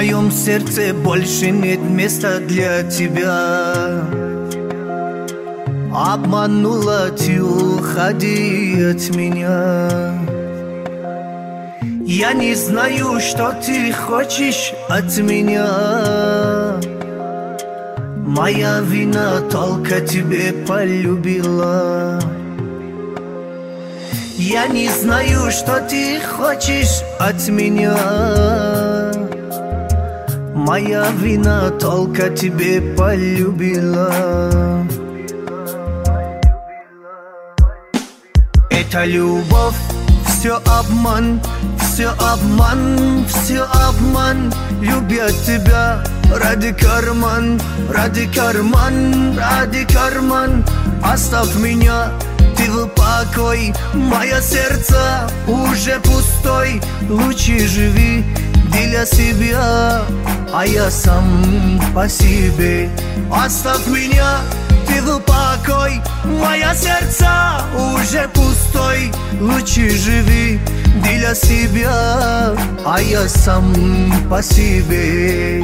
моем сердце больше нет места для тебя. Обманула ты, уходи от меня. Я не знаю, что ты хочешь от меня. Моя вина, только тебе полюбила. Я не знаю, что ты хочешь от меня. Моя вина, только тебе полюбила. Это любовь, все обман, все обман, все обман. Любят тебя ради карман, ради карман, ради карман. Оставь меня, ты в покой, мое сердце уже пустой. Лучше живи для себя, а я сам по себе. Оставь меня, ты в покой, мое сердце уже пустой. Лучше живи для себя, а я сам по себе.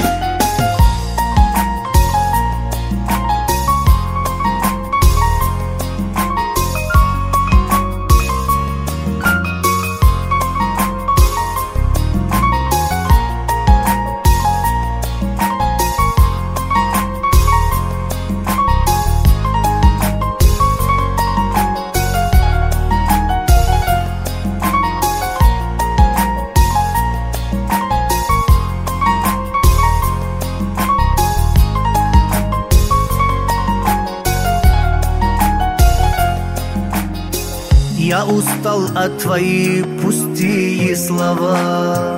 Я устал от твоих пустые слова.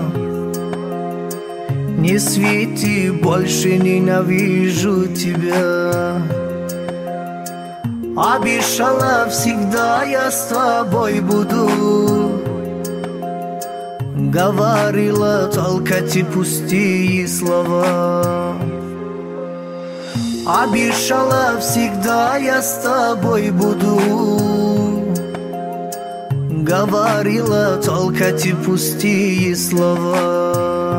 Не свети, больше ненавижу тебя. Обещала всегда, я с тобой буду. Говорила только те пустые слова. Обещала всегда, я с тобой буду. Говорила только те пустые слова.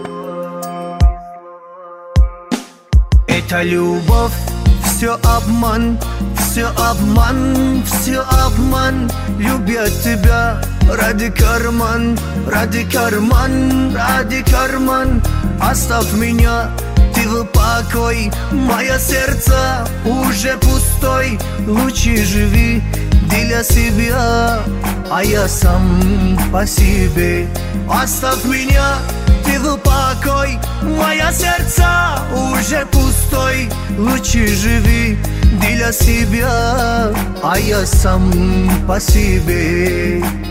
Это любовь, все обман, все обман, все обман. Любят тебя ради карман, ради карман, ради карман. Оставь меня, ты в покой, мое сердце уже пустой. Лучше живи для себя, а я сам по себе. Оставь меня, ты в покой, мое сердце уже пустой. Лучше живи для себя, а я сам по себе.